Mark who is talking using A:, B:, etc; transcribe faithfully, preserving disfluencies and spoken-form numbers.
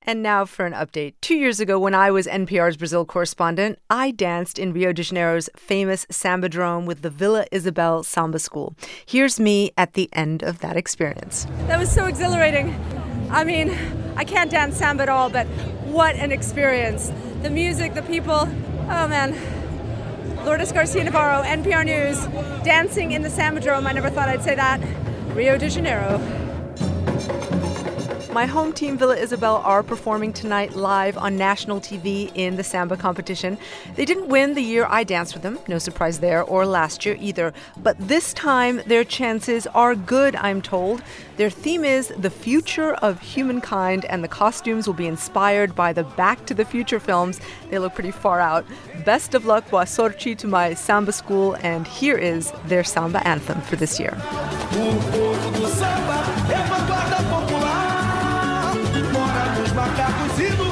A: And now for an update. Two years ago, when I was N P R's Brazil correspondent, I danced in Rio de Janeiro's famous Sambadrome with the Vila Isabel Samba School. Here's me at the end of that experience.
B: That was so exhilarating. I mean, I can't dance samba at all, but what an experience. The music, the people, oh man. Lourdes Garcia Navarro, N P R News, dancing in the Sambadrome. I never thought I'd say that. Rio de Janeiro.
A: My home team, Vila Isabel, are performing tonight live on national T V in the samba competition. They didn't win the year I danced with them, no surprise there, or last year either. But this time, their chances are good, I'm told. Their theme is the future of humankind, and the costumes will be inspired by the Back to the Future films. They look pretty far out. Best of luck, boa sorte to my samba school, and here is their samba anthem for this year.
C: Macacos e